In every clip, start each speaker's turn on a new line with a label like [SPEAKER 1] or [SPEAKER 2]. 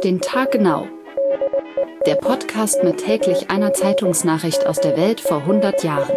[SPEAKER 1] Auf den Tag genau. Der Podcast mit täglich einer Zeitungsnachricht aus der Welt vor 100 Jahren.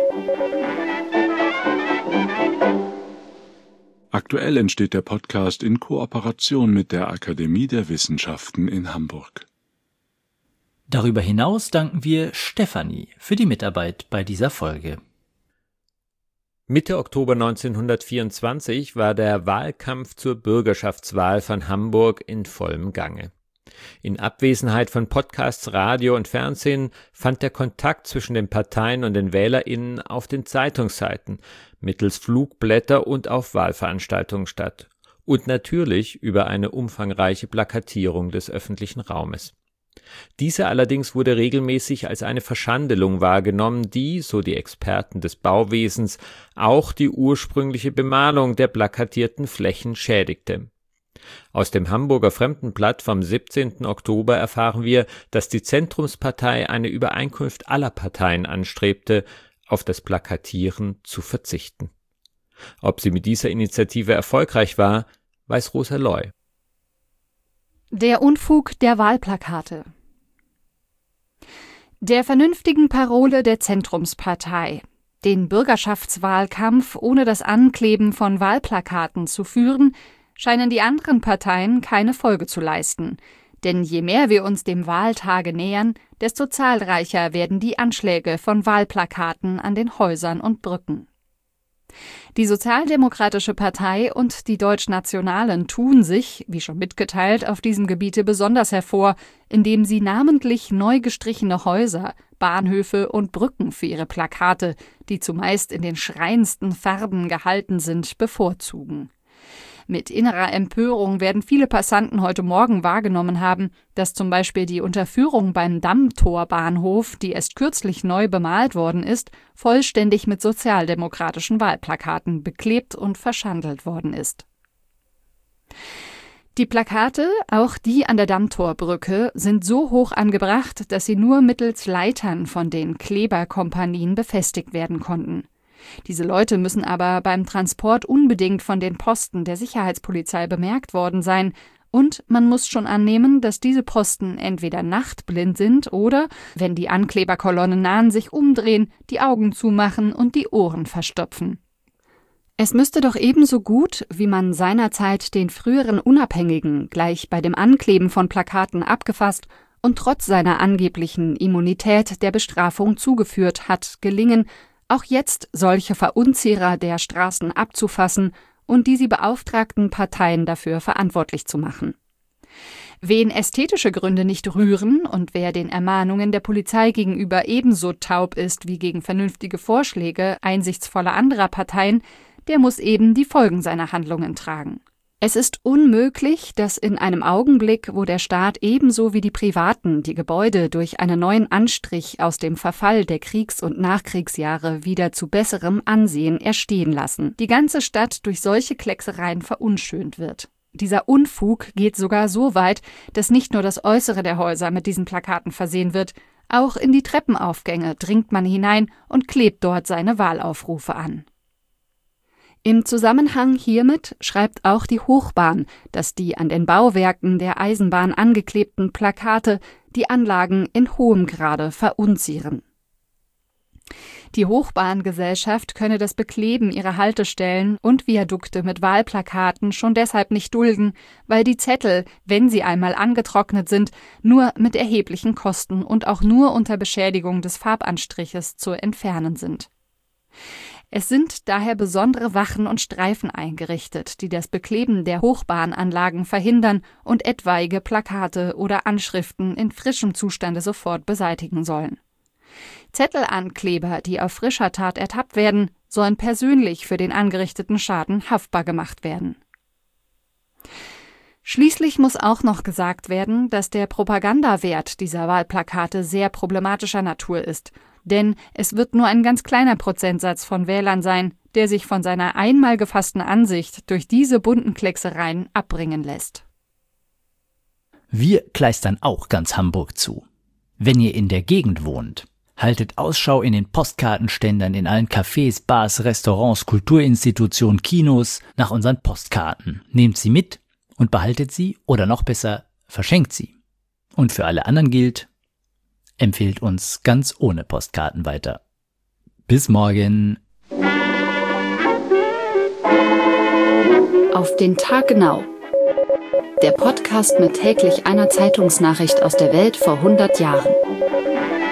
[SPEAKER 2] Aktuell entsteht der Podcast in Kooperation mit der Akademie der Wissenschaften in Hamburg.
[SPEAKER 3] Darüber hinaus danken wir Stefanie für die Mitarbeit bei dieser Folge.
[SPEAKER 4] Mitte Oktober 1924 war der Wahlkampf zur Bürgerschaftswahl von Hamburg in vollem Gange. In Abwesenheit von Podcasts, Radio und Fernsehen fand der Kontakt zwischen den Parteien und den WählerInnen auf den Zeitungsseiten, mittels Flugblätter und auf Wahlveranstaltungen statt. Und natürlich über eine umfangreiche Plakatierung des öffentlichen Raumes. Diese allerdings wurde regelmäßig als eine Verschandelung wahrgenommen, die, so die Experten des Bauwesens, auch die ursprüngliche Bemalung der plakatierten Flächen schädigte. Aus dem Hamburger Fremdenblatt vom 17. Oktober erfahren wir, dass die Zentrumspartei eine Übereinkunft aller Parteien anstrebte, auf das Plakatieren zu verzichten. Ob sie mit dieser Initiative erfolgreich war, weiß Rosa Loy.
[SPEAKER 5] Der Unfug der Wahlplakate. Der vernünftigen Parole der Zentrumspartei, den Bürgerschaftswahlkampf ohne das Ankleben von Wahlplakaten zu führen, scheinen die anderen Parteien keine Folge zu leisten. Denn je mehr wir uns dem Wahltage nähern, desto zahlreicher werden die Anschläge von Wahlplakaten an den Häusern und Brücken. Die Sozialdemokratische Partei und die Deutschnationalen tun sich, wie schon mitgeteilt, auf diesem Gebiete besonders hervor, indem sie namentlich neu gestrichene Häuser, Bahnhöfe und Brücken für ihre Plakate, die zumeist in den schreiendsten Farben gehalten sind, bevorzugen. Mit innerer Empörung werden viele Passanten heute Morgen wahrgenommen haben, dass zum Beispiel die Unterführung beim Dammtorbahnhof, die erst kürzlich neu bemalt worden ist, vollständig mit sozialdemokratischen Wahlplakaten beklebt und verschandelt worden ist. Die Plakate, auch die an der Dammtorbrücke, sind so hoch angebracht, dass sie nur mittels Leitern von den Kleberkompanien befestigt werden konnten. Diese Leute müssen aber beim Transport unbedingt von den Posten der Sicherheitspolizei bemerkt worden sein, und man muss schon annehmen, dass diese Posten entweder nachtblind sind oder, wenn die Ankleberkolonnen nahen, sich umdrehen, die Augen zumachen und die Ohren verstopfen. Es müsste doch ebenso gut, wie man seinerzeit den früheren Unabhängigen gleich bei dem Ankleben von Plakaten abgefasst und trotz seiner angeblichen Immunität der Bestrafung zugeführt hat, gelingen, auch jetzt solche Verunzieher der Straßen abzufassen und die sie beauftragten Parteien dafür verantwortlich zu machen. Wen ästhetische Gründe nicht rühren und wer den Ermahnungen der Polizei gegenüber ebenso taub ist wie gegen vernünftige Vorschläge einsichtsvoller anderer Parteien, der muss eben die Folgen seiner Handlungen tragen. Es ist unmöglich, dass in einem Augenblick, wo der Staat ebenso wie die Privaten die Gebäude durch einen neuen Anstrich aus dem Verfall der Kriegs- und Nachkriegsjahre wieder zu besserem Ansehen erstehen lassen, die ganze Stadt durch solche Klecksereien verunschönt wird. Dieser Unfug geht sogar so weit, dass nicht nur das Äußere der Häuser mit diesen Plakaten versehen wird, auch in die Treppenaufgänge dringt man hinein und klebt dort seine Wahlaufrufe an. Im Zusammenhang hiermit schreibt auch die Hochbahn, dass die an den Bauwerken der Eisenbahn angeklebten Plakate die Anlagen in hohem Grade verunzieren. Die Hochbahngesellschaft könne das Bekleben ihrer Haltestellen und Viadukte mit Wahlplakaten schon deshalb nicht dulden, weil die Zettel, wenn sie einmal angetrocknet sind, nur mit erheblichen Kosten und auch nur unter Beschädigung des Farbanstriches zu entfernen sind. Es sind daher besondere Wachen und Streifen eingerichtet, die das Bekleben der Hochbahnanlagen verhindern und etwaige Plakate oder Anschriften in frischem Zustande sofort beseitigen sollen. Zettelankleber, die auf frischer Tat ertappt werden, sollen persönlich für den angerichteten Schaden haftbar gemacht werden. Schließlich muss auch noch gesagt werden, dass der Propagandawert dieser Wahlplakate sehr problematischer Natur ist, denn es wird nur ein ganz kleiner Prozentsatz von Wählern sein, der sich von seiner einmal gefassten Ansicht durch diese bunten Klecksereien abbringen lässt.
[SPEAKER 3] Wir kleistern auch ganz Hamburg zu. Wenn ihr in der Gegend wohnt, haltet Ausschau in den Postkartenständern in allen Cafés, Bars, Restaurants, Kulturinstitutionen, Kinos nach unseren Postkarten. Nehmt sie mit und behaltet sie oder noch besser, verschenkt sie. Und für alle anderen gilt, empfehlt uns ganz ohne Postkarten weiter. Bis morgen.
[SPEAKER 1] Auf den Tag genau. Der Podcast mit täglich einer Zeitungsnachricht aus der Welt vor 100 Jahren.